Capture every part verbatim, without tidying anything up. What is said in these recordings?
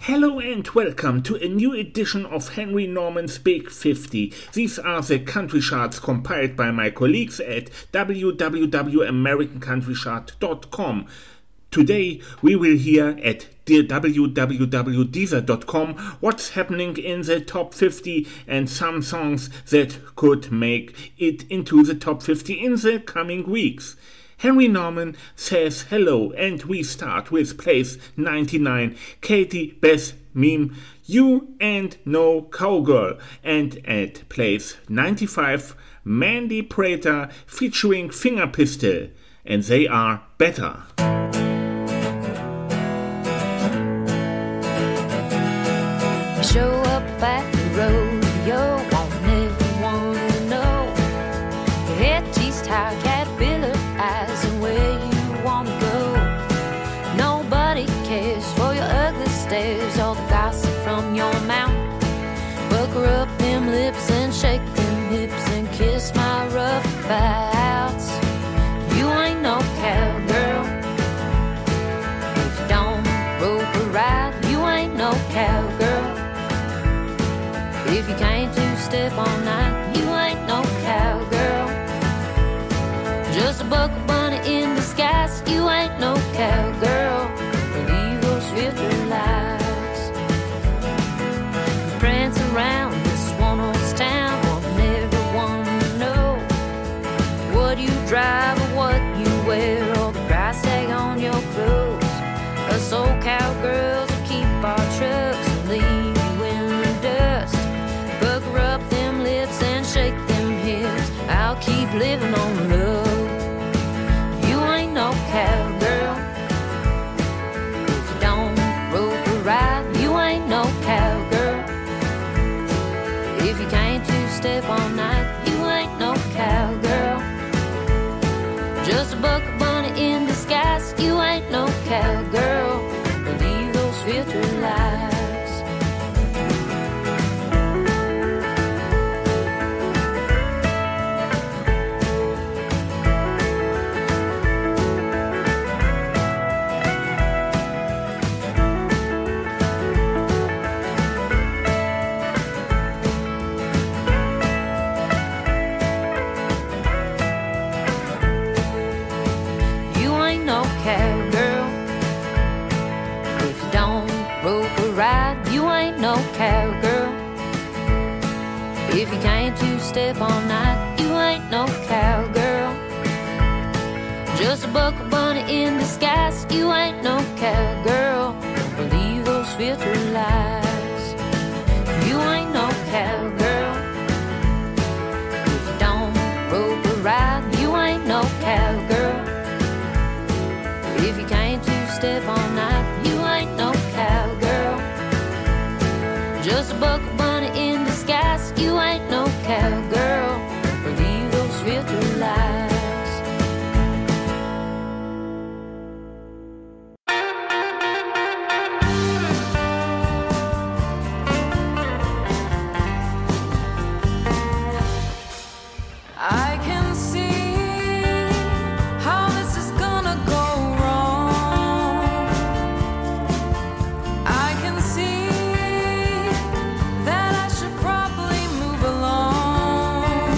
Hello and welcome to a new edition of Henry Norman's Big fifty. These are the country charts compiled by my colleagues at w w w dot american country chart dot com. Today we will hear at w w w dot deezer dot com what's happening in the top fifty and some songs that could make it into the top fifty in the coming weeks. Henry Norman says hello, and we start with place ninety-nine, Katie Beth Meme, You and No Cowgirl, and at place ninety-five, Mandy Prater featuring Finger Pistol, and they are Better. Show up at the rodeo, want everyone to know. Your head teased high, caterpillar eyes, and where you wanna go. Nobody cares for your ugly stares, all the gossip from your mouth. Pucker up them lips and shake them hips and kiss my rough bouts. You ain't no cowgirl if you don't rope or ride. You ain't no cowgirl if you can't two-step all night. You ain't no cowgirl, just a buckle bunny in disguise. You ain't no cowgirl, believe those filter lies. You prance around this one horse town, wanting everyone to know what you drive or what you wear, or the price tag on your clothes. Us old cowgirls will keep our trucks and leave you in the dust. Pucker up them lips and shake them hips, I'll keep living on love. You ain't no cowgirl if you don't rope or ride. You ain't no cowgirl if you can't two-step all night. You ain't no cowgirl, just a buckle bunny in disguise. You ain't no cowgirl, believe those filter lies. No cowgirl if you can't two-step all night. You ain't no cowgirl, just a buckle bunny in disguise. You ain't no cowgirl, believe those filter lies. You ain't no cowgirl if you don't rope or ride. You ain't no cowgirl if you can't two-step all night. You ain't no cowgirl, just a buckle bunny in disguise. You ain't no cowgirl, believe those filter lies. I can see how this is gonna go wrong. I can see that I should probably move along,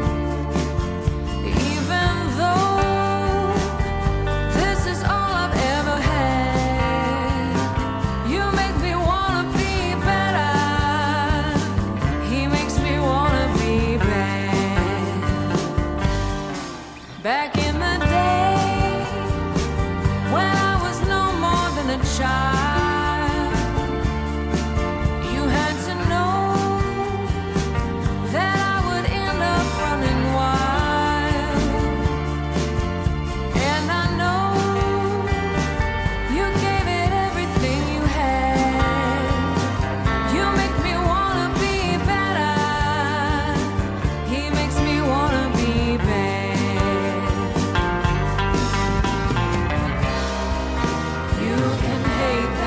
even though this is all I've ever had. You make me wanna be better. He makes me wanna be bad. Back in the day, when I was no more than a child, you had to know that I would end up running wild. And I know you gave it everything you had. You make me wanna be better. He makes me wanna be bad. You can hate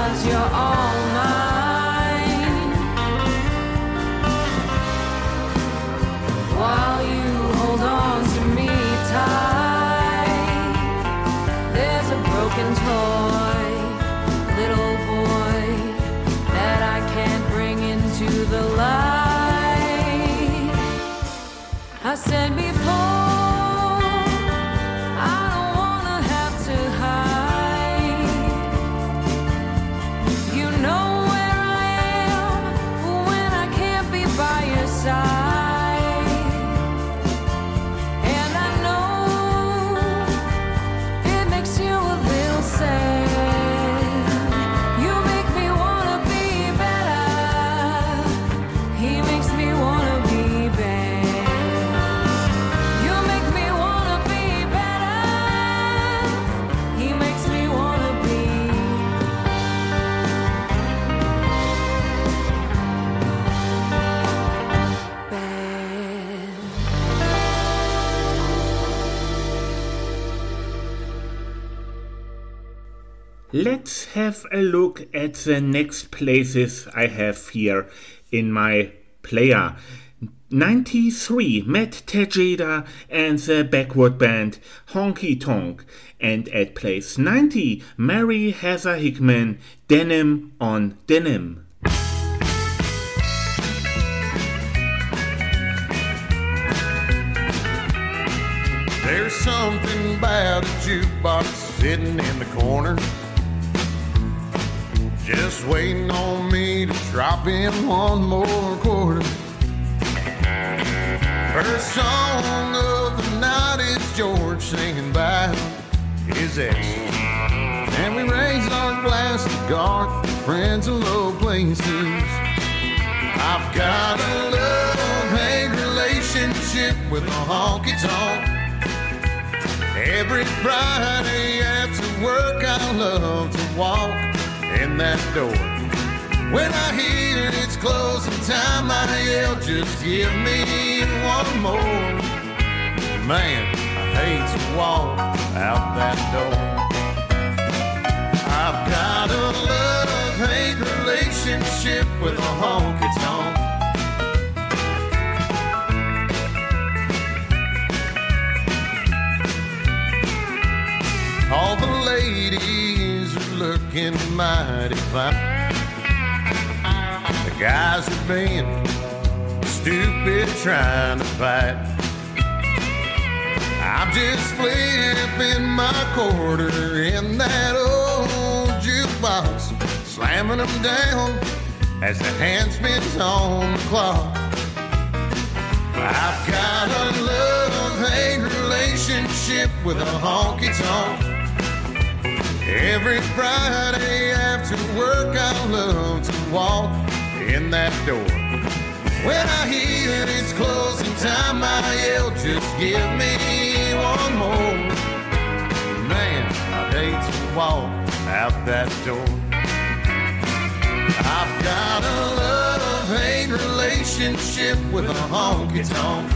'cause you're all mine. While you hold on to me tight, there's a broken toy, little boy, that I can't bring into the light. I said before, let's have a look at the next places I have here in my player. ninety-three, Matt Tejada and the backward band Honky Tonk. And at place ninety, Mary Heather Hickman, Denim on Denim. There's something about a jukebox sitting in the corner, just waiting on me to drop in one more quarter. First song of the night is George singing about his ex, and we raise our glass to God, friends in low places. I've got a love-hate relationship with a honky-tonk. Every Friday after work I love to walk in that door. When I hear it's closing time, I yell, just give me one more. Man, I hate to walk out that door. I've got a love-hate relationship with a honky-tonk. All the ladies are looking mighty fine. The guys are being stupid trying to fight. I'm just flipping my quarter in that old jukebox, slamming them down as the hand spins on the clock. I've got a love-hate relationship with a honky-tonk. Every Friday after work I love to walk in that door. When I hear it's closing time, I yell, just give me one more. Man, I hate to walk out that door. I've got a love-hate relationship with a honky-tonk.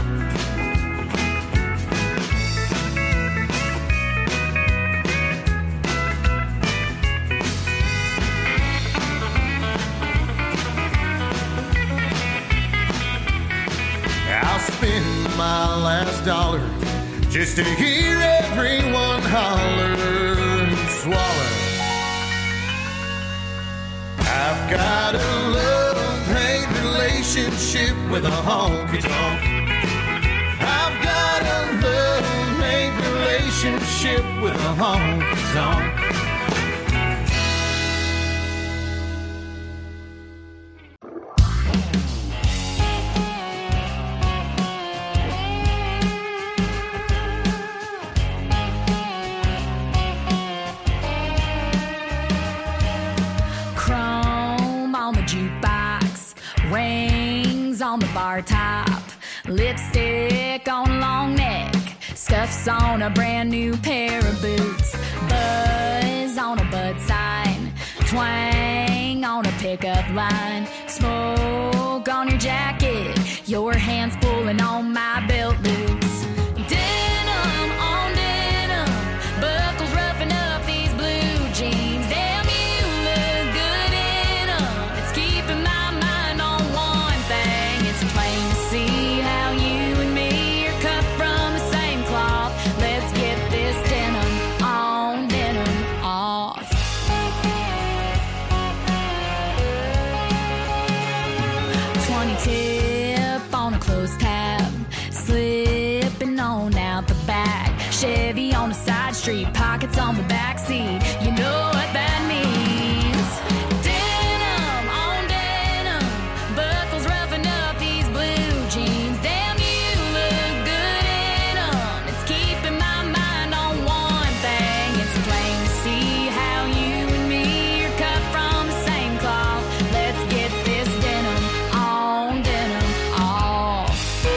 I'll spend my last dollar just to hear everyone holler and swallow. I've got a love-hate relationship with a honky-tonk. I've got a love-hate relationship with a honky-tonk. On the bar top, lipstick on a long neck, stuffs on a brand new pair of boots, buzz on a bud sign, twang on a pickup line, smoke on your jacket, your hands pulling on my belt loops. Denim on denim, buckles roughing up these blue jeans. Damn, you look good. Street, pockets on the backseat. You know what that means. Denim on denim, buckles roughing up these blue jeans. Damn, you look good in 'em. It's keeping my mind on one thing. It's plain to see how you and me are cut from the same cloth. Let's get this denim on denim off.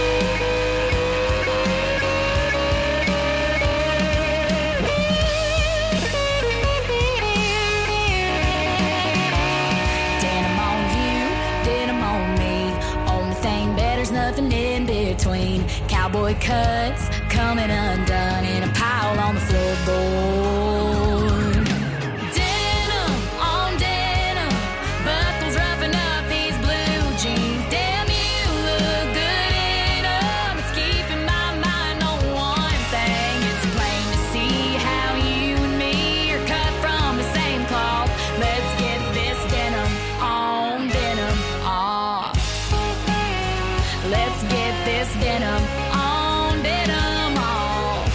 Denim on you, denim on me. Only thing better's nothing in between. Cowboy cuts coming undone in a pile on the floorboard. Denim on denim, buckles roughing up these blue jeans. Damn, you look good in 'em. It's keeping my mind on one thing. It's plain to see how you and me are cut from the same cloth. Let's get this denim on denim off. Let's get this denim on denim off.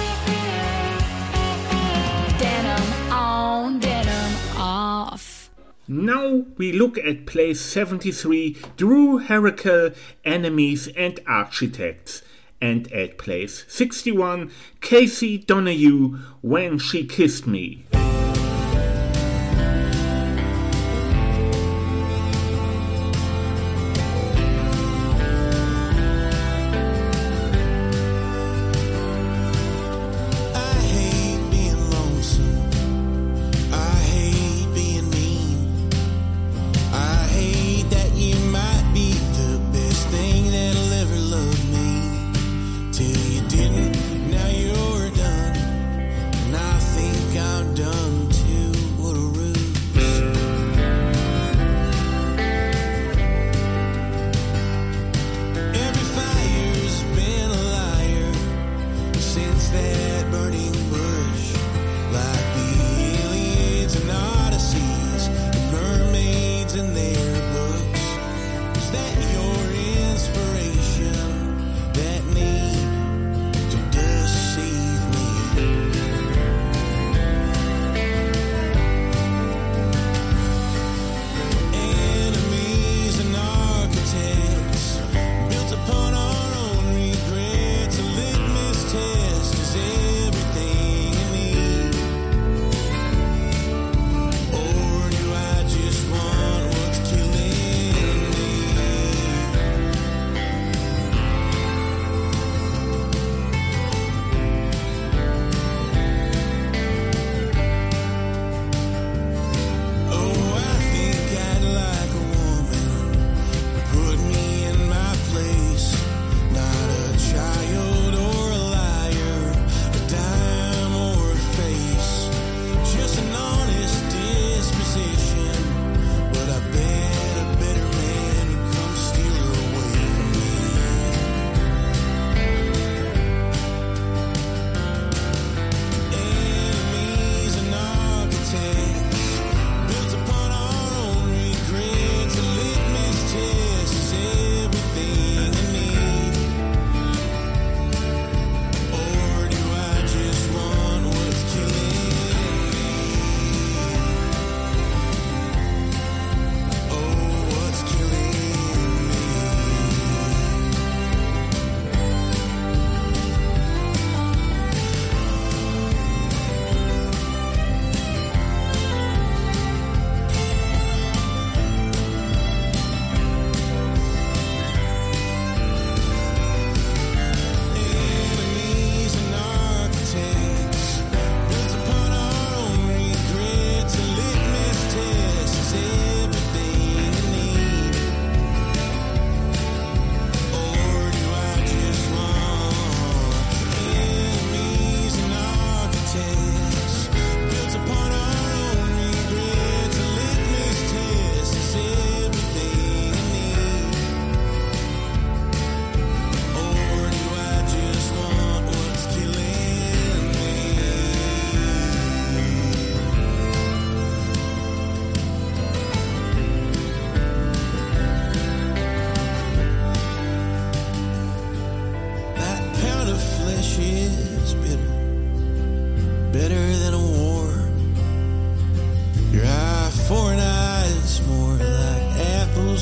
Denim on denim off. Now we look at place seventy-three, Drew Herrickle, Enemies and Architects, and at place sixty-one, Casey Donahue, When She Kissed Me. I hate being lonesome. I hate being mean. I hate that you might be the best thing that'll ever love me. Till you didn't, now you're done. And I think I'm done too. What a ruse. Every fire's been a liar since that burning bush. Like the aliens and odysseys, the mermaids and their books. Is that your inspiration? That need to deceive me? Enemies and architects, built upon our own regrets. A litmus test is everything you need.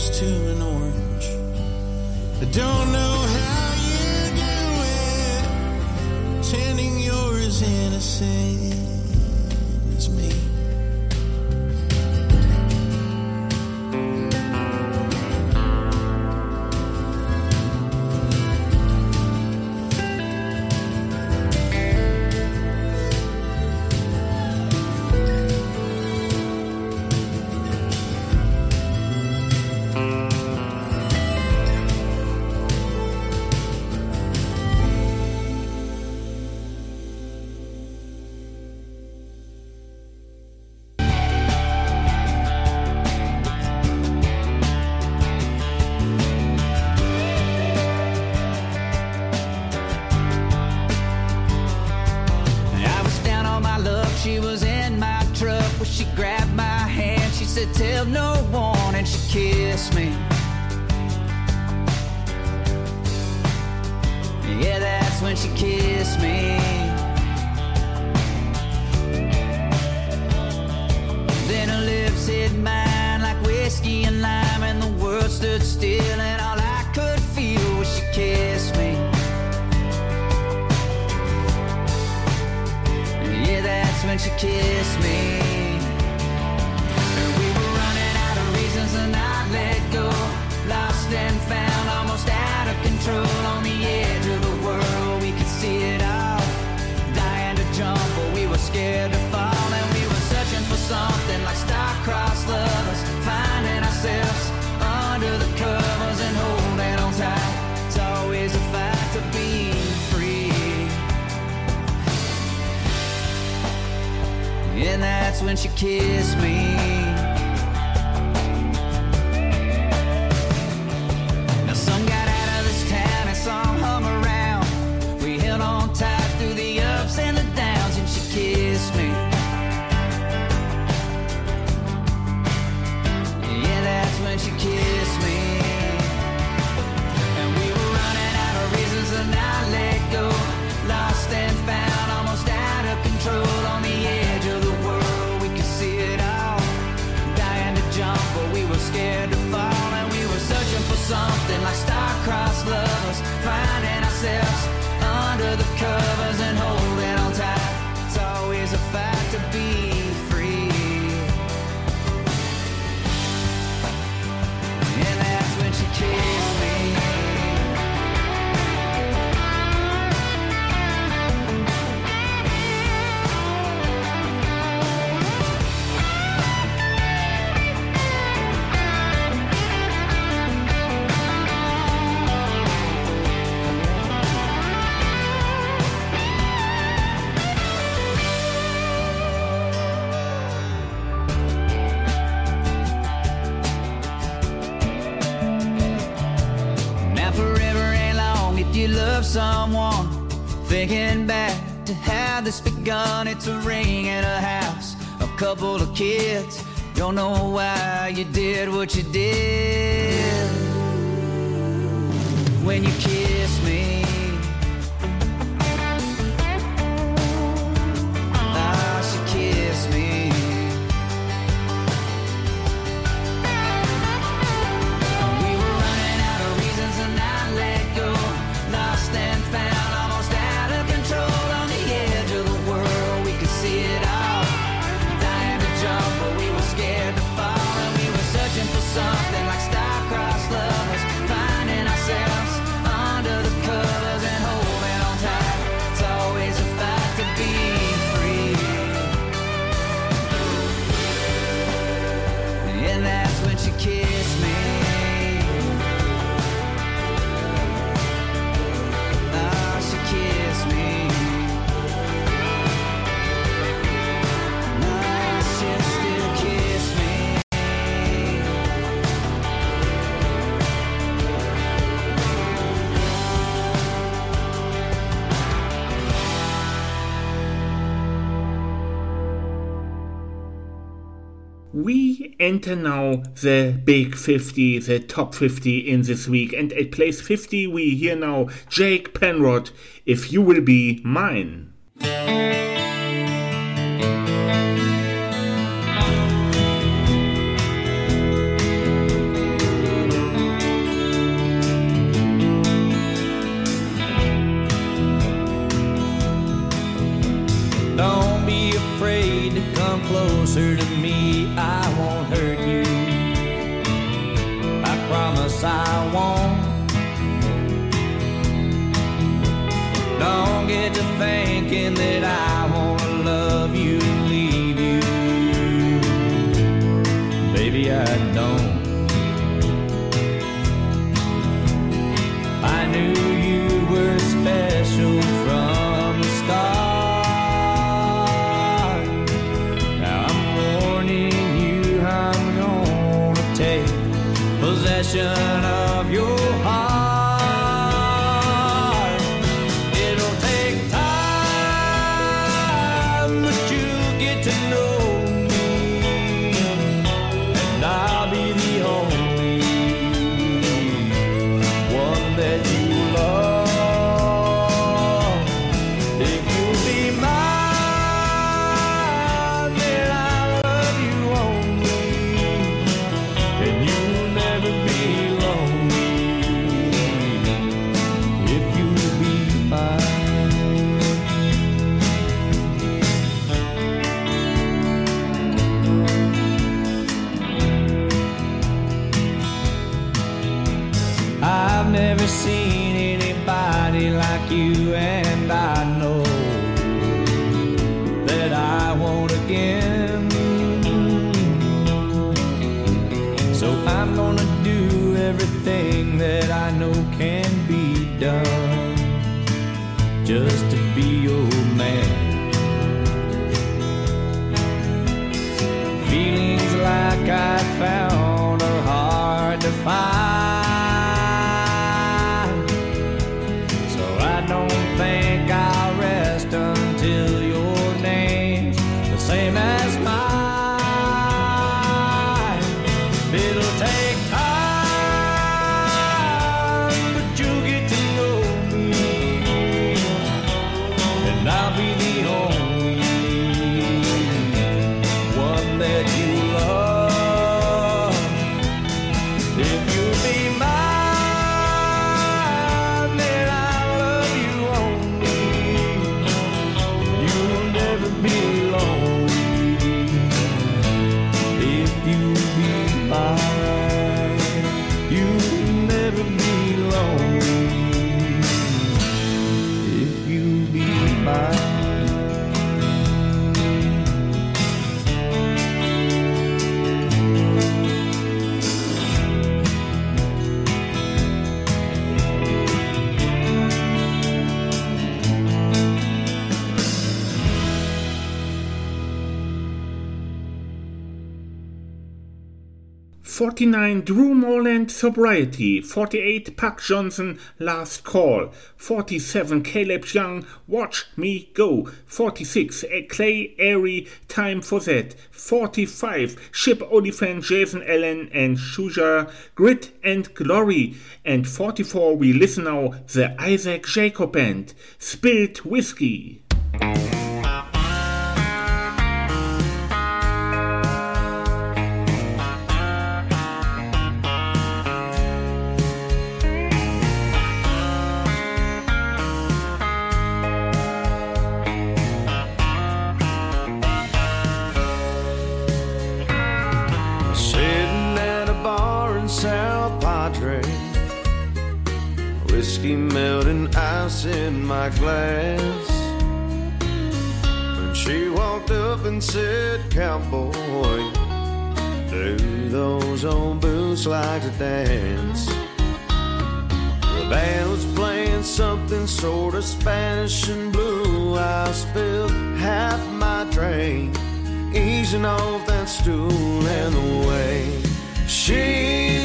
close to an orange. I don't know how you're doing, tending you're as innocent as me. She was in my truck, well, she grabbed my hand. She said, tell no one, and she kissed me. Yeah, that's when she kissed me. Then her lips hit mine like whiskey and lime, and the world stood still, and all I could feel was she kissed me. Yeah, that's when she kissed me. And we were running out of reasons and I let go. Lost and found, almost out of control. On the edge of the world, we could see it all. Dying to jump, but we were scared to fall. And we were searching for something like star-crossed lovers, finding ourselves under the covers and holding on tight. It's always a fight to be free. And that's when she kissed me. Now some got out of this town and some hung around. We held on tight through the ups and the downs, and she kissed me. Yeah, that's when she kissed me. And we were running out of reasons and I let go. Lost and found, almost out of control. On the edge of the world, we could see it all. Dying to jump, but we were scared to fall. And we were searching for something like star-crossed lovers, finding ourselves under the covers and holding on tight. It's always a fight to be free. And that's when she kissed me. You love someone, thinking back to how this begun. It's a ring in a house, a couple of kids. Don't know why you did what you did. When you kissed me, ah, she kissed me. We were running out of reasons and I let go. Lost and found, almost out of control. On the edge of the world, we could see it all. Dying to jump, but we were scared to fall. And we were searching for something like star-crossed lovers, finding ourselves under the covers and holding on tight. It's always a fight to be free. And that's when she kissed me. Kiss me. No, she still kiss me. We enter now the Big fifty, the top fifty in this week, and at place fifty we hear now Jake Penrod, If You Will Be Mine. need to come closer to me. I won't hurt you. I promise I won't. Don't get to thinking that I wanna love you and leave you. Baby, I don't. I knew you were special from the start. Now I'm warning you, I'm gonna take possession of your heart. It'll take time, but you'll get to know me, and I'll be the only one that you love. If you'll be mine, then I'll love you only, and you'll never be lonely. If you'll be mine. I've never seen anybody like you, and I know that I won't again. So I'm gonna do everything that I know can be done just to be your man. Feelings like I found are hard to find, so I don't think I'll rest until your name's the same as mine. It'll take time, but you'll get to know me, and I'll be the only one that you love. If you'll be mine, then I'll love you only. You'll never be lonely. If you'll be mine, you'll never be lonely. If you'll be mine. forty-nine Drew Morland, Sobriety. forty-eight Puck Johnson, Last Call. forty-seven Caleb Young, Watch Me Go. forty-six Clay Airy, Time for That. forty-five Ship Oliphant, Jason Allen and Shuja, Grit and Glory. And forty-four we listen now the Isaac Jacob Band, Spilled Whiskey. Whiskey melting ice in my glass. When she walked up and said, "Cowboy, do those old boots like to dance?" The band was playing something sort of Spanish and blue. I spilled half my drink, easing off that stool, and the way she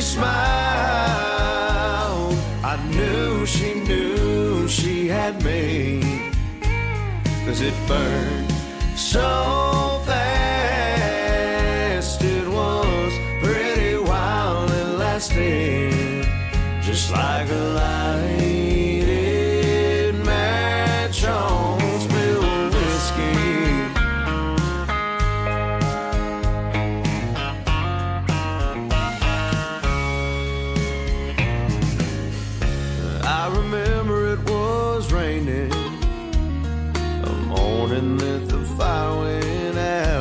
smiled, I knew she knew she had me, 'cause it burned so fast. It was pretty wild and lasted just like a lighted match on spilled whiskey. I remember it was raining, a morning that the fire went out.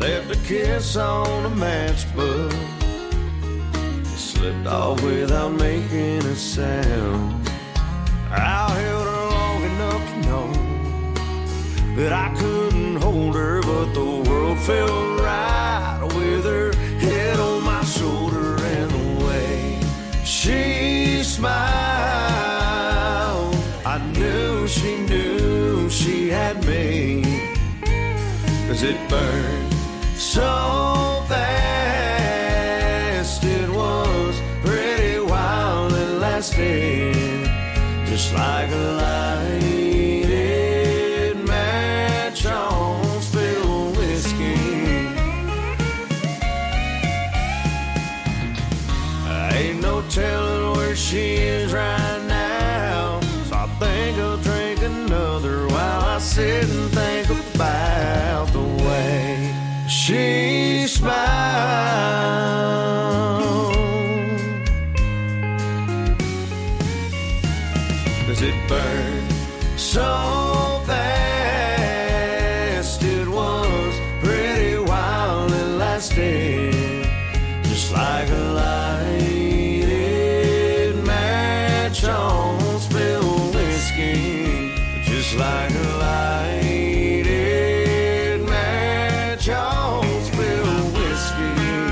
left a kiss on a matchbook. It slipped off without making a sound. I held her long enough to know that I couldn't hold her, but the world felt right with her head on my shoulder and the way she smiled. I knew she knew she had me, 'cause it burned so fast. It was pretty wild and lasting, just like a lighted match on spilled whiskey. Ain't no telling where she is right now, so I think I'll drink another while I sit and think about the way she smiled. 'Cause it burned so fast. It was pretty wild and lasting, just like a lighted match on spilled whiskey. Just like a lighted match on spilled whiskey.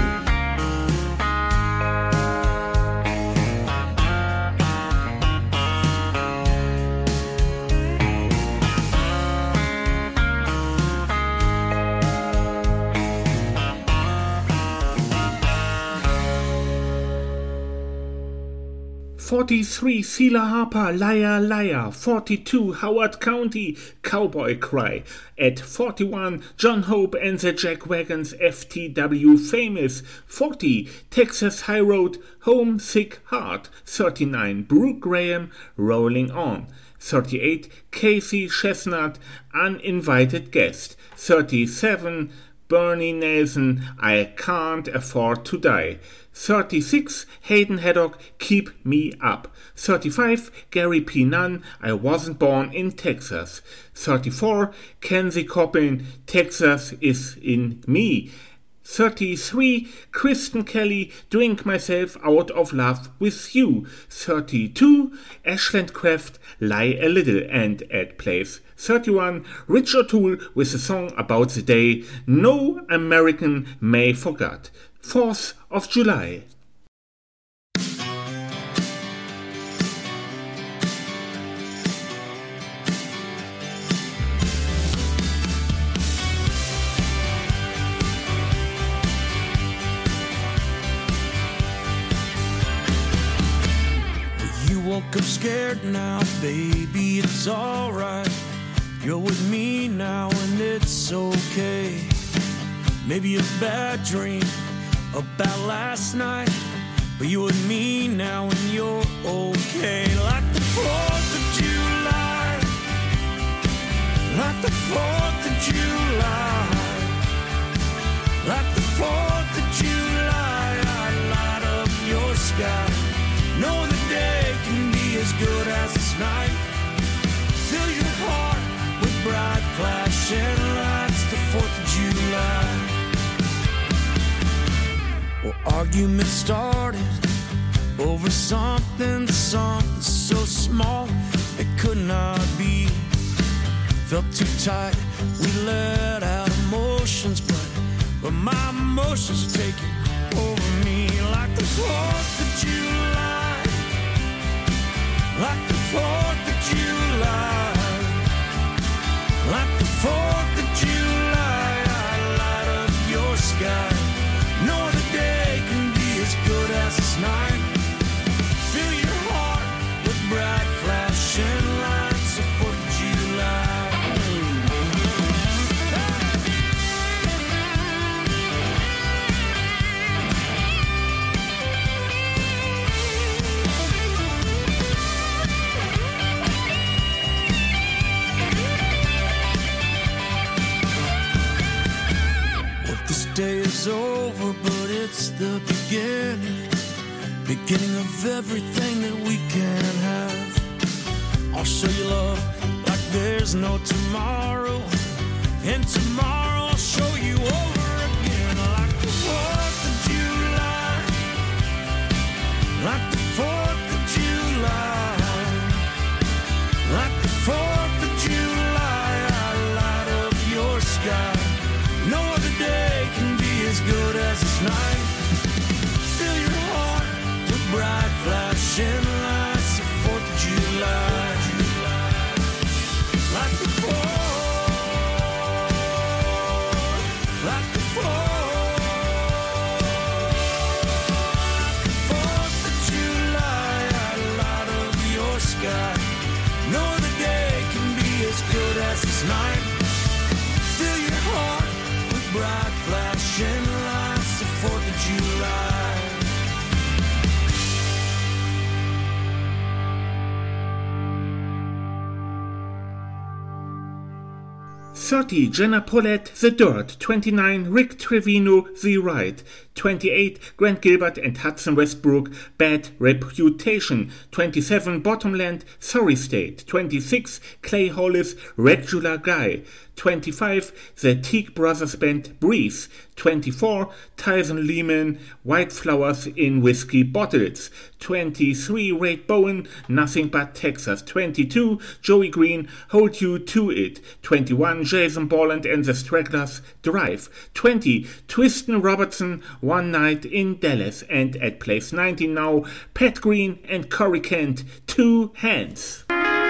forty-three, Sheila Harper, Liar Liar. forty-two, Howard County, Cowboy Cry. At forty-one, John Hope and the Jack Wagons, F T W, Famous. forty, Texas High Road, Homesick Heart. thirty-nine, Brooke Graham, Rolling On. thirty-eight, Casey Chestnut, Uninvited Guest. thirty-seven, Bernie Nelson, I Can't Afford to Die. thirty-six, Hayden Haddock, Keep Me Up. thirty-five, Gary P. Nunn, I Wasn't Born in Texas. thirty-four, Kenzie Coppin, Texas Is in Me. thirty-three, Kristen Kelly, Drink Myself Out of Love with You. thirty-two, Ashland Craft, Lie a Little. And at place thirty-one, Rich O'Toole with a song about the day no American may forget. fourth of July. You woke up scared now, baby, it's alright. You're with me now and it's okay. Maybe a bad dream about last night, but you and me now and you're okay. Like the fourth of July, like the fourth of July, like the fourth of July, I light up your sky. Know the day can be as good as this night. Fill your heart with bright flashing lights, the fourth of July. Well, argument started over something, something so small it could not be. Felt too tight, we let out emotions, but, but my emotions are taking over me. Like the fourth of July, like the fourth of July, like the fourth of July, I light up your sky. No other day can be as good as this night. Fill your heart with bright flashing lights, the fourth of July. Well, this day is over, but it's the beginning, beginning of everything that we can have. I'll show you love like there's no tomorrow, and tomorrow I'll show you over again. thirty, Jenna Paulette, The Dirt. twenty-nine, Rick Trevino, The Ride. twenty-eight, Grant Gilbert and Hudson Westbrook, Bad Reputation. twenty-seven, Bottomland, Sorry State. twenty-six, Clay Hollis, Regular Guy. twenty-five, The Teague Brothers Band, Breathe. twenty-four, Tyson Lehman, White Flowers in Whiskey Bottles. twenty-three, Wade Bowen, Nothing But Texas. twenty-two, Joey Green, Hold You To It. twenty-one, Jason Borland and the Stragglers, Drive. twenty, Tristan Robertson, One Night in Dallas. And at place nineteen now, Pat Green and Corey Kent, Two Hands.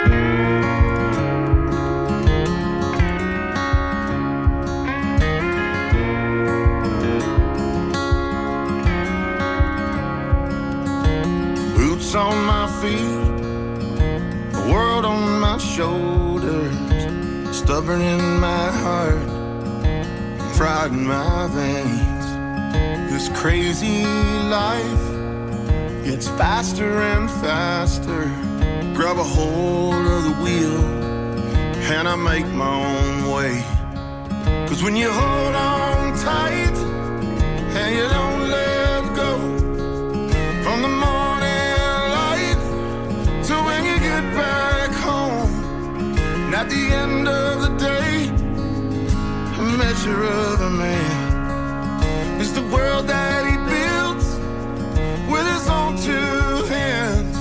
Boots on my feet, a world on my shoulders, stubborn in my heart, pride in my veins. This crazy life gets faster and faster. Grab a hold of the wheel and I make my own way. Cause when you hold on tight and you don't let go, from the morning light to when you get back home, and at the end of the day, a measure of a man is the world that he builds with his own two hands.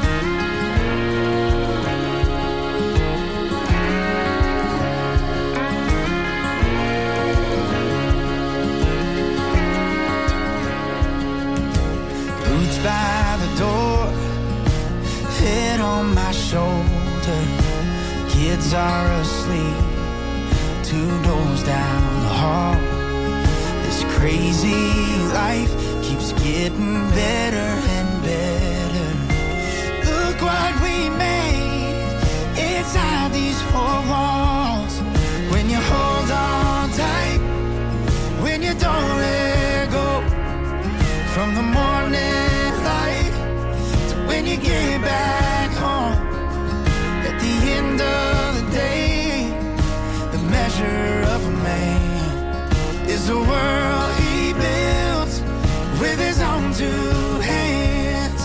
Boots by the door, head on my shoulder. Kids are asleep, two doors down the hall. This crazy life keeps getting better and better. Look what we made inside these four walls. When you hold on tight, when you don't let go, from the morning light to when you get back home, at the end of the day, the measure of a man is the world he builds with his own two hands.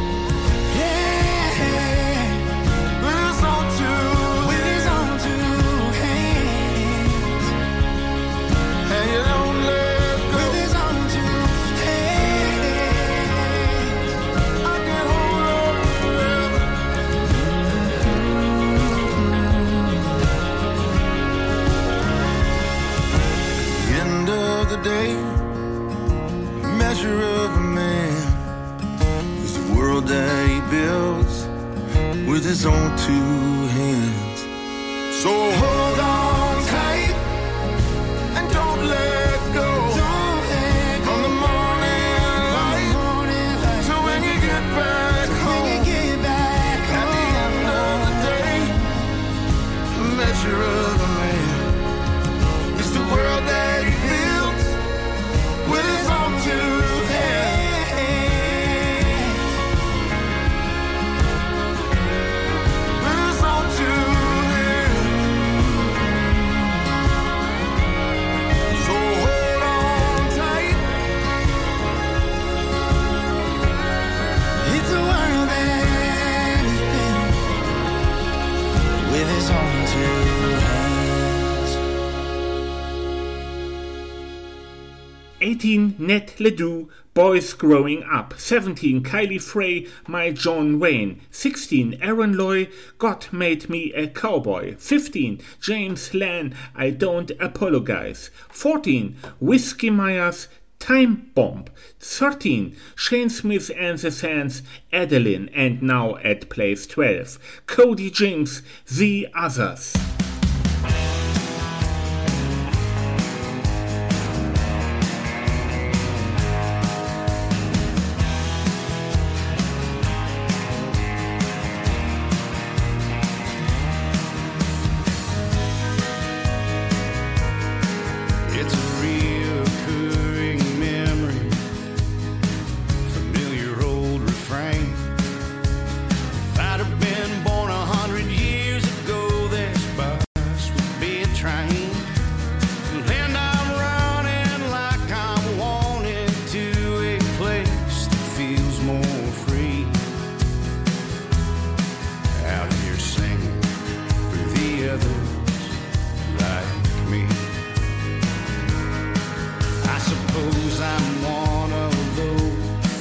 Yeah, with his own two, with his own two hands. And you don't let go. With his own two hands. I can hold on forever. The end of the day, measure of a man is the world that he builds with his own two hands. So hold on tight and don't let go. Don't let go. From the morning light to when you get back When you home, get back at the end of the day, a measure of a man is the world that he builds with his own two hands. With his own two hands. So hold on tight. It's a world that is built with his own two hands. eighteen, Ned Ledoux, Boys Growing Up. seventeen, Kylie Frey, My John Wayne. sixteen, Aaron Loy, God Made Me a Cowboy. fifteen, James Lan, I Don't Apologize. fourteen, Whiskey Myers, Time Bomb. thirteen, Shane Smith and the Sands, Adeline. And now at place twelve, Cody Jinks, The Others. It's a reoccurring memory, familiar old refrain. If I'd have been born a hundred years ago, there's about others like me. I suppose I'm one of those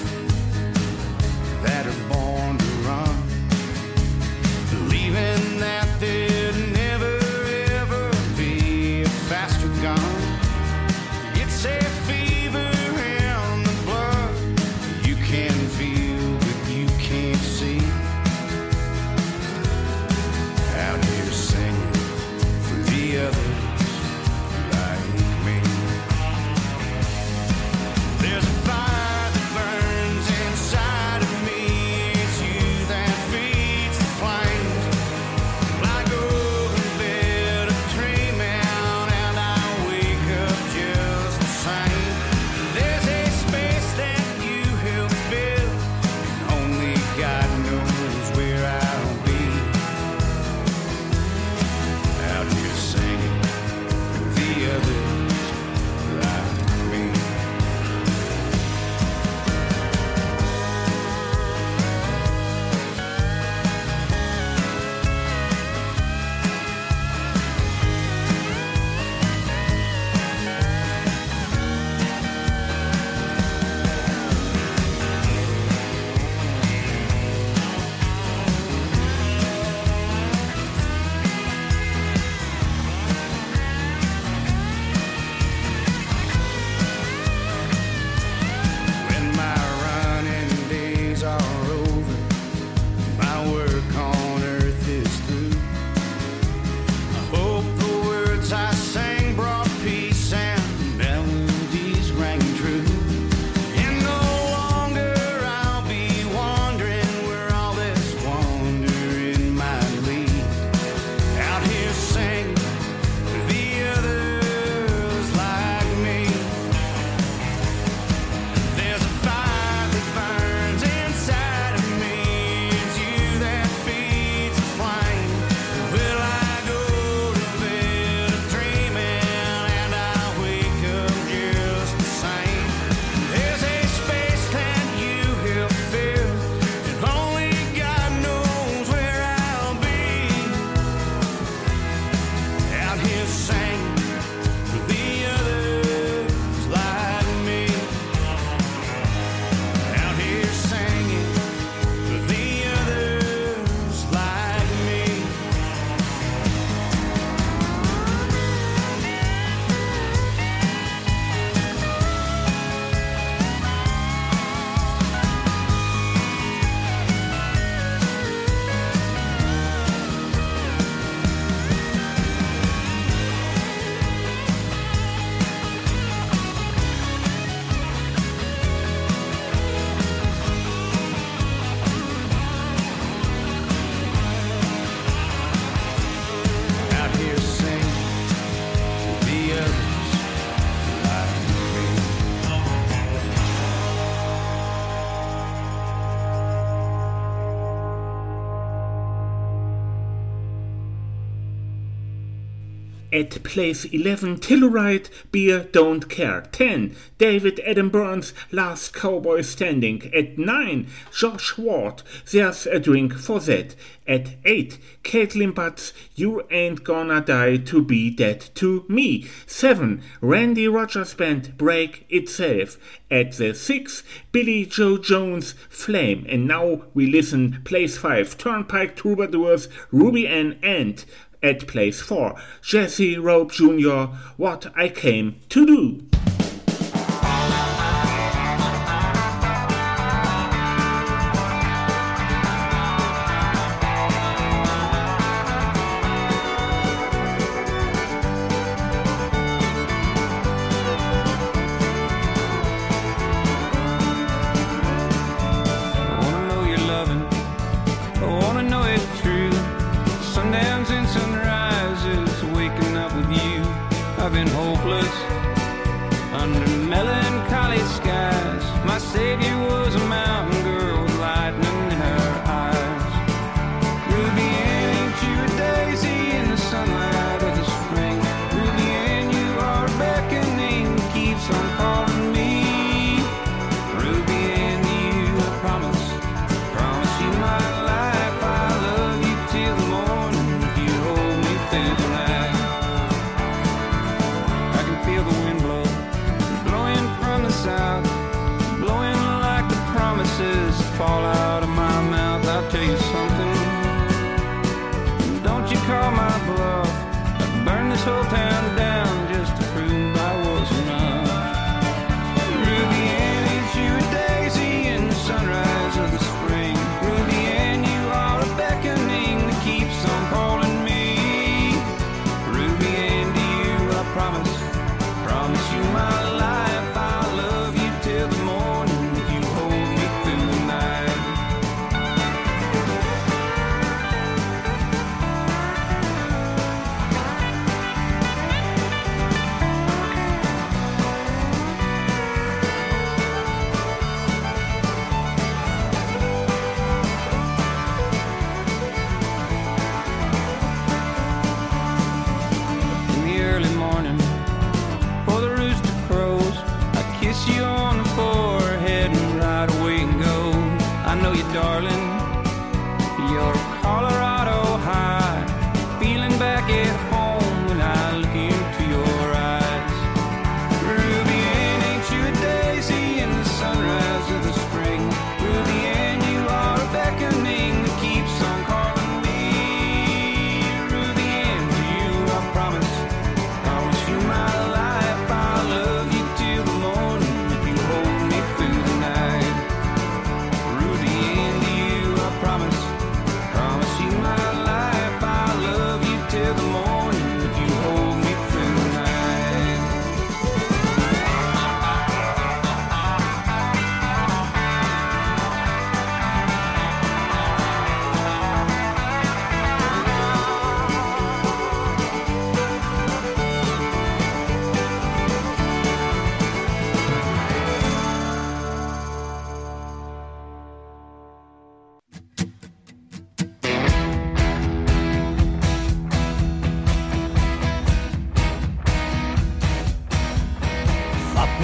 that are born to run, believing that there'd never ever be a faster gun. It's a fever in the blood you can feel but you can't see. Out here singing for the others like me. There's a fire that burns inside of me. It's you that feeds the flames. I go to bed a dreaming and I wake up just the same. There's a space that you help fill, and only God knows where I'll be. Out here singing for the others like me. When my running days are over, my work on earth is through. I hope the words I sang brought peace and melodies rang true. And no longer I'll be wondering where all this wandering might lead. Out here singing for the others like me. There's a fire that burns inside of me. It's you that feeds the flame. Will I go to bed a dreaming and I wake up just the same? There's a space that you help fill, and only God knows where I'll be. Out here singing for the others like me. Out here singing for the others like me. Out here singing for the others like me. At place eleven, Telluride, Beer Don't Care. ten, David Adam Burns, Last Cowboy Standing. At nine, Josh Ward, There's a Drink for That. At eight, Caitlin Butts, You Ain't Gonna Die to Be Dead to Me. seven, Randy Rogers Band, Break Itself. At the six, Billy Joe Jones, Flame. And now we listen, place five, Turnpike Troubadours, Ruby Ann and at place four, Jesse Rope Junior, What I Came to Do. I wanna know you're loving. I wanna know it's true. Sundowns and sunrises, waking up with you. I've been hopeless under melancholy skies. My savior was a mountain girl with lightning in her eyes. Ruby Ann, ain't you a daisy in the sunlight of the spring? Ruby Ann, you are beckoning, keeps on calling me. Ruby Ann, you, I promise, promise you my life. I love you till the morning. If you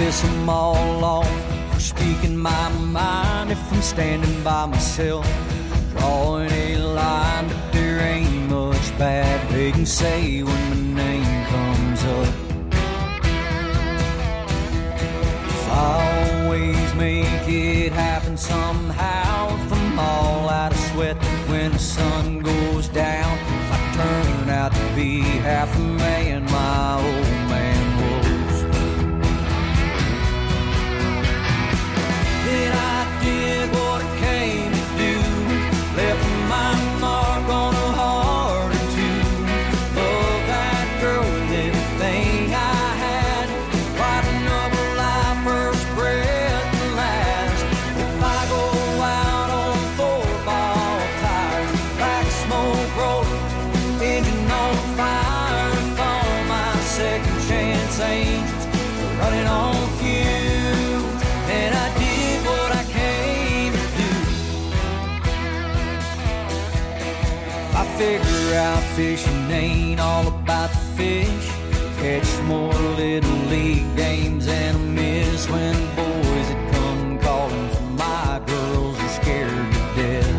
piss them all off for speaking my mind. If I'm standing by myself, drawing a line, but there ain't much bad they can say when my name comes up. If I always make it happen somehow, if I'm all out of sweat when the sun goes down, if I turn out to be half a man my old man was, then I did what I came to do, left my mark on a heart or two. Love that girl with everything I had, lighting up a life, first breath and last. If I go out on four ball tires, black smoke rolling, engine on fire, fall my second chance angels running on fumes, and I did what I came to do. I figure out fishing ain't all about the fish, catch more little league games and a miss when the boys that come calling for my girls are scared to death.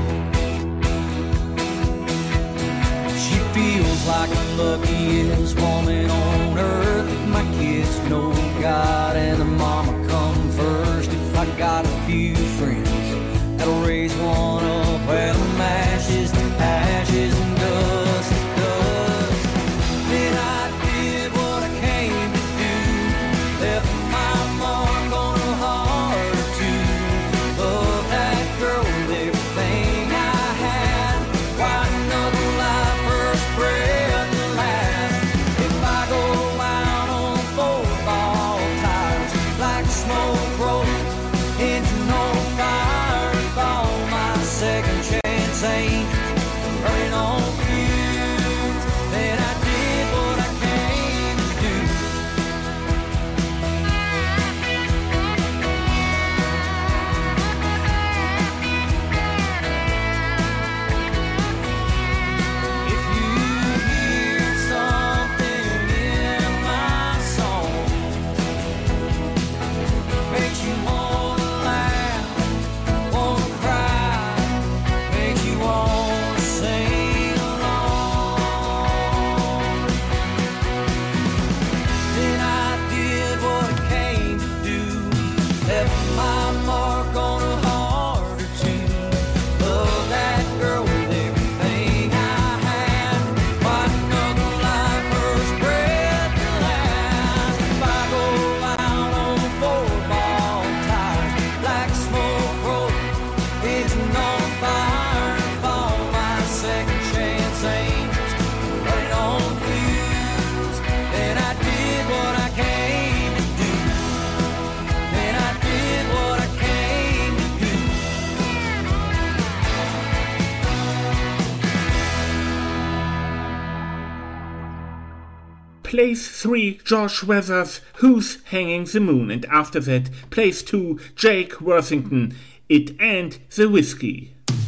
She feels like the luckiest woman on earth. My kids know God and the mama come first. If I got a few friends that'll raise one up, well, them ashes to ashes and dust to dust. Then I did what I came to do, left my mark on a heart or two. Love that girl with everything I had, white another life, first breath and last. If I go out on four ball tires, like smoke rolling, engine on fire, fall my second chance angels running on fumes, then I did what I came to do. If you hear something in my song, makes you wanna laugh, wanna cry, makes you wanna sing along, then I did what I came to do, left my mark on a heart or two. Love that girl with everything I had, white another life, first breath and last. If I go out on four ball tires, black smoke rolling, engine on fire, fall my second chance angels running on fumes, then I did what I came to do, then I did what I came to do. Place three, Josh Weathers, Who's Hanging the Moon? And after that, place two, Jake Worthington, It and the Whiskey.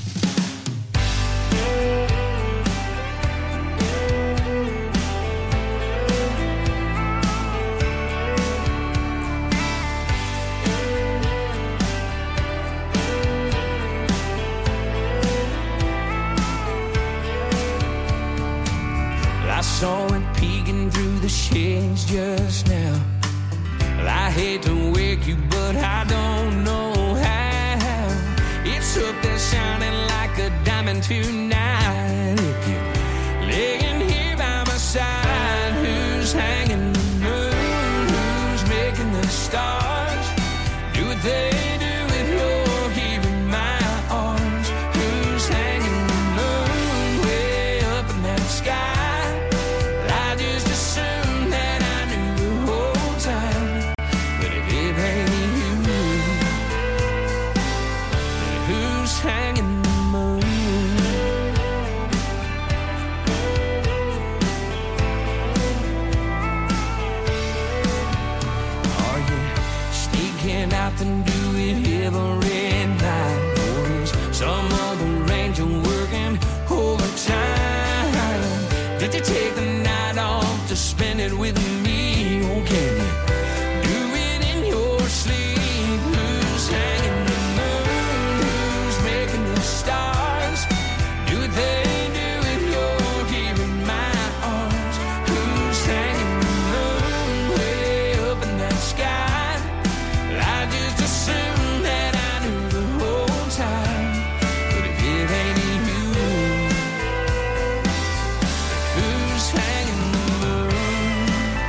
I saw it peeking through the shades just now. I hate to wake you, but I don't know how. It's up there shining like a diamond tonight. If you're laying here by my side, who's hanging the moon? Who's making the stars do what they do if you're here in my arms? Who's hanging the moon way up in that sky? I just assumed that I knew the whole time, but if it ain't you, then who's hanging the moon? Are you sneaking out and do it every night, or is some other angel working overtime? Did you take the night off to spend it with me? Or can you do it in your who's hanging the moon.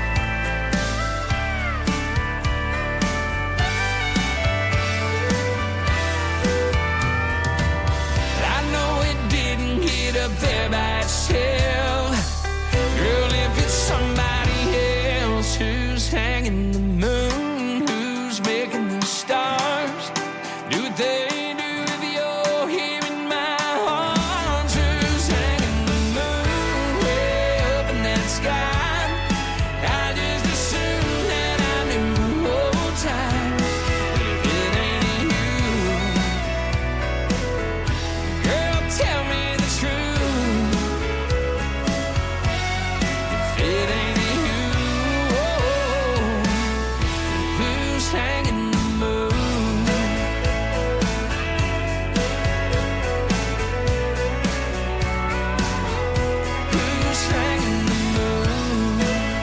I know it didn't get up there by itself. Girl, if it's somebody else who's hanging the moon, who's making the stars do what they do with your here in my arms, who's hanging the moon way up in that sky. I just assumed that I knew the whole time, but if it ain't you, girl, tell me the truth. If it ain't you, oh, who's hanging the moon? Who's hanging the moon?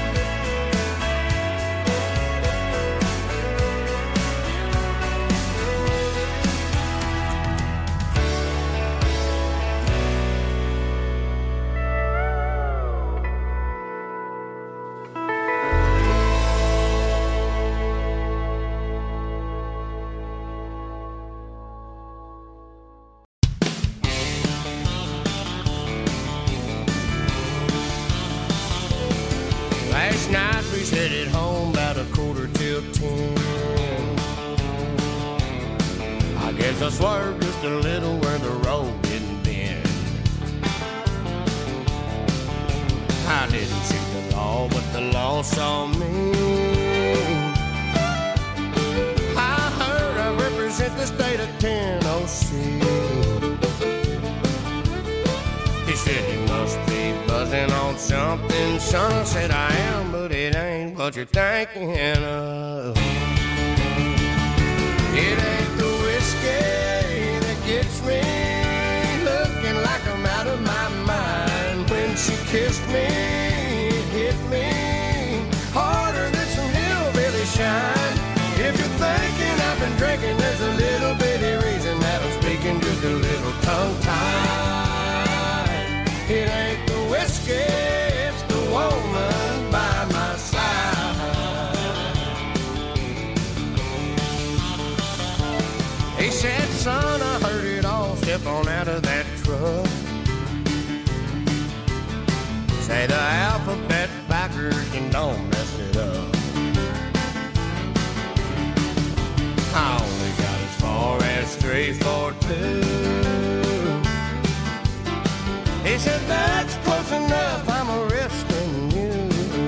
Last night we headed home about a quarter till ten. I guess I swerved just a little where the road didn't bend. I didn't see the law, but the law saw me. I heard I represent the state of Tennessee. He said you must be buzzing on something, son. I said I am, but it ain't what you're thinking of. It ain't the whiskey that gets me looking like I'm out of my mind. When she kissed me, it hit me harder than some hillbilly shine. If you're thinking I've been drinking, there's a little bitty reason that I'm speaking just a little tongue-tied. It ain't the whiskey, it's the woman by my side. He said, son, I heard it all, step on out of that truck. Say the alphabet backwards and don't mess it up. I only got as far as three, four, two. He said, that's close enough, I'm arresting you.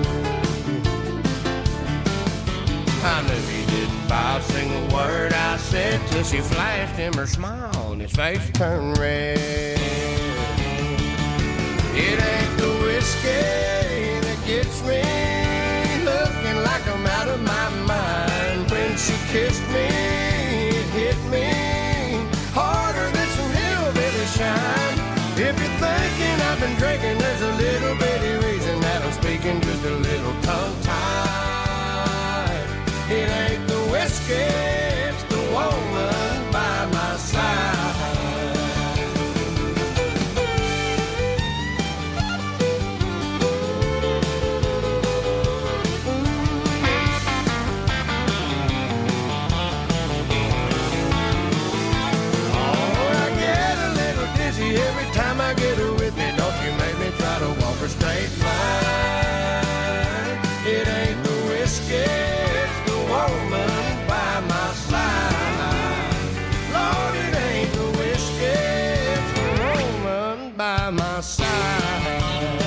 I knew he didn't buy a single word I said till she flashed him her smile and his face turned red. It ain't the whiskey that gets me looking like I'm out of my mind. When she kissed me, it hit me harder than some hillbilly shine. If you're thinking I've been drinking, there's a little bitty reason that I'm speaking just a little tongue-tied. It ain't the whiskey, it's the woman by my side. Every time I get her with me, don't you make me try to walk a straight line. It ain't the whiskey, it's the woman by my side. Lord, it ain't the whiskey, it's the woman by my side.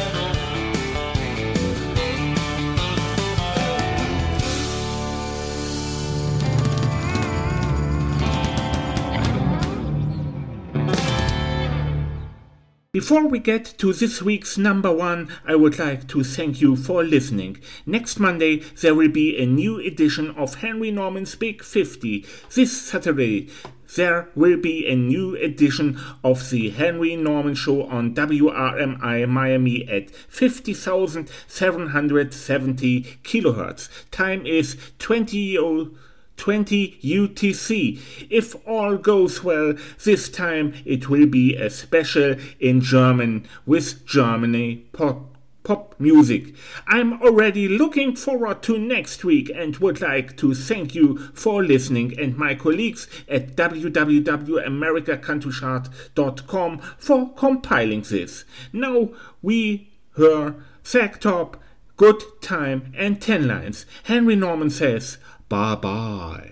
Before we get to this week's number one, I would like to thank you for listening. Next Monday, there will be a new edition of Henry Norman's Big fifty. This Saturday, there will be a new edition of the Henry Norman Show on W R M I Miami at fifty thousand seven hundred seventy kilohertz. Time is twenty U T C. If all goes well, this time it will be a special in German with Germany pod- pop music. I'm already looking forward to next week and would like to thank you for listening and my colleagues at w w w dot america country chart dot com for compiling this. Now we hear Fag Top, Good Time and Ten Lines. Henry Norman says bye bye.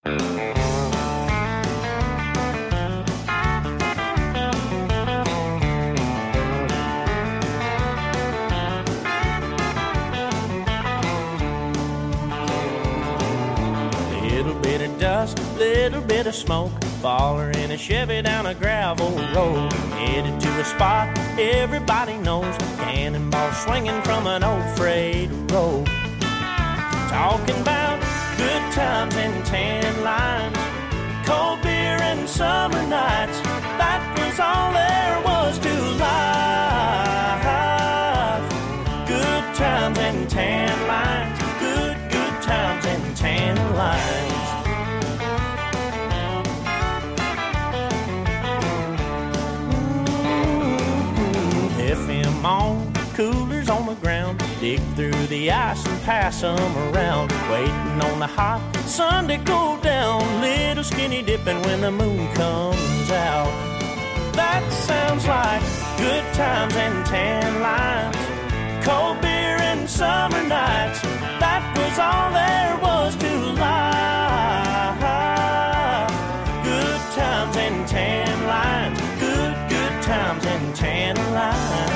Dust, little bit of smoke, faller in a Chevy down a gravel road, headed to a spot everybody knows, cannonball swinging from an old freight road. Talking about good times and tan lines, cold beer and summer nights, that was all there was to life. Good times and tan lines, good, good times and tan lines. On coolers on the ground, dig through the ice and pass them around, waiting on the hot sun to go down, little skinny dipping when the moon comes out. That sounds like good times and tan lines, cold beer and summer nights, that was all there was to life. Good times and tan lines, good, good times and tan lines.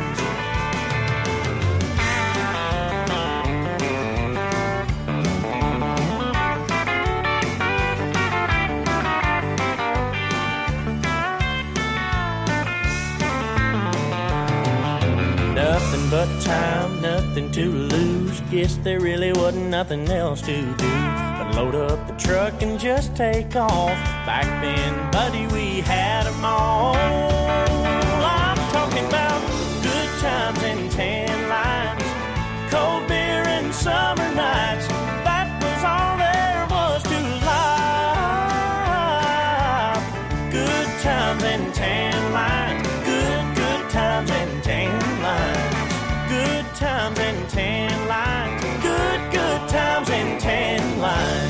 Nothing but time, nothing to lose. Guess there really wasn't nothing else to do but load up the truck and just take off. Back then, buddy, we had them all. I'm talking about good times and tan lines, cold beer and summer nights, that was all there was to life. Good times and tan lines, good, good times and tan lines. Good times and tan lines, good, good times and tan lines.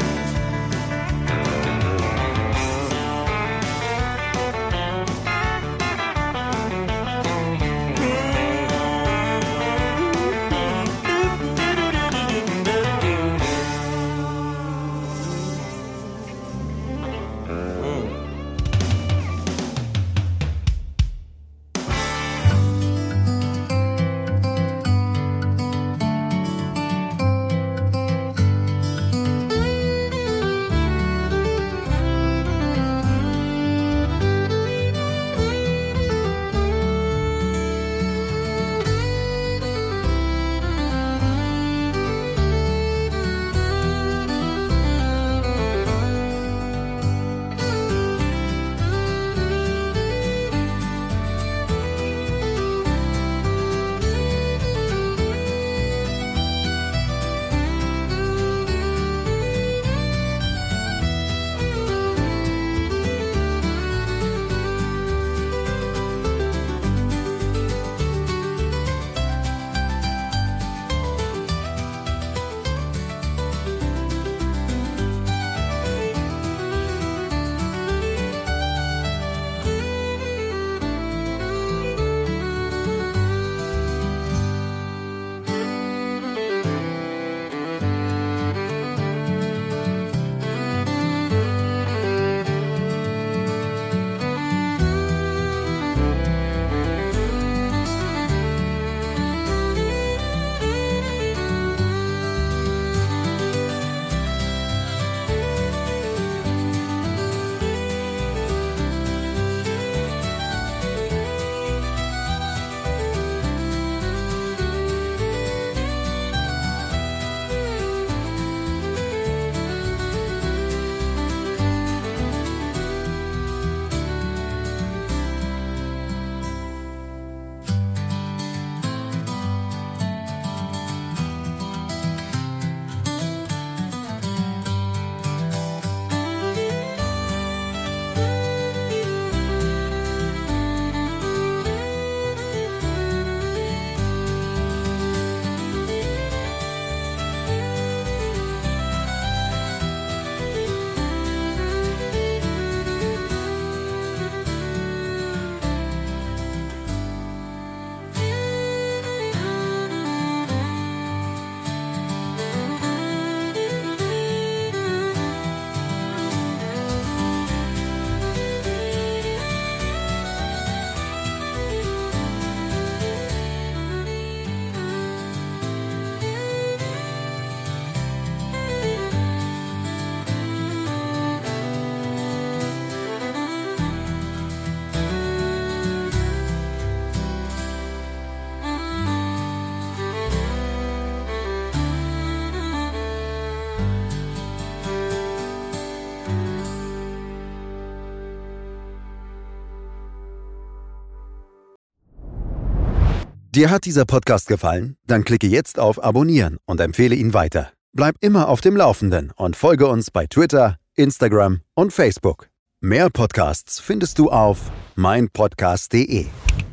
Dir hat dieser Podcast gefallen? Dann klicke jetzt auf Abonnieren und empfehle ihn weiter. Bleib immer auf dem Laufenden und folge uns bei Twitter, Instagram und Facebook. Mehr Podcasts findest du auf meinpodcast punkt de.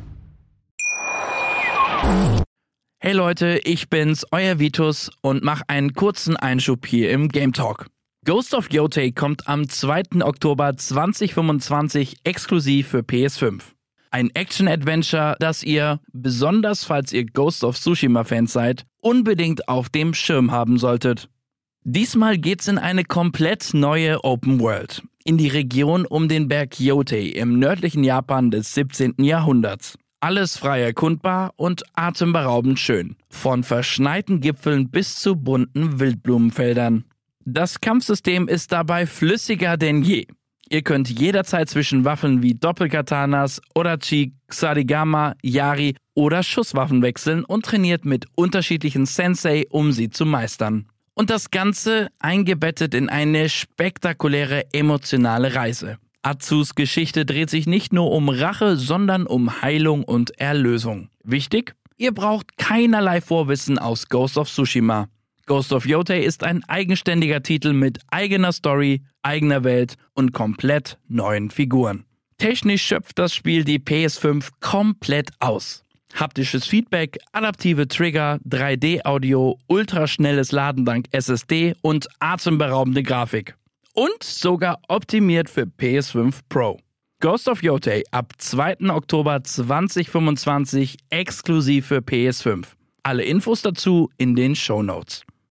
Hey Leute, ich bin's, euer Vitus und mach einen kurzen Einschub hier im Game Talk. Ghost of Yotei kommt am zweiten Oktober zweitausendfünfundzwanzig exklusiv für P S fünf. Ein Action-Adventure, das ihr, besonders falls ihr Ghost of Tsushima-Fans seid, unbedingt auf dem Schirm haben solltet. Diesmal geht's in eine komplett neue Open World, in die Region um den Berg Yotei im nördlichen Japan des siebzehnten Jahrhunderts. Alles frei erkundbar und atemberaubend schön, von verschneiten Gipfeln bis zu bunten Wildblumenfeldern. Das Kampfsystem ist dabei flüssiger denn je. Ihr könnt jederzeit zwischen Waffen wie Doppelkatanas, Odachi, Ksarigama, Yari oder Schusswaffen wechseln und trainiert mit unterschiedlichen Sensei, um sie zu meistern. Und das Ganze eingebettet in eine spektakuläre emotionale Reise. Atsus Geschichte dreht sich nicht nur um Rache, sondern um Heilung und Erlösung. Wichtig? Ihr braucht keinerlei Vorwissen aus Ghost of Tsushima. Ghost of Yotei ist ein eigenständiger Titel mit eigener Story, eigener Welt und komplett neuen Figuren. Technisch schöpft das Spiel die P S fünf komplett aus. Haptisches Feedback, adaptive Trigger, drei D-Audio, ultraschnelles Laden dank S S D und atemberaubende Grafik. Und sogar optimiert für P S fünf Pro. Ghost of Yotei ab zweiten Oktober zweitausendfünfundzwanzig exklusiv für P S fünf. Alle Infos dazu in den Shownotes.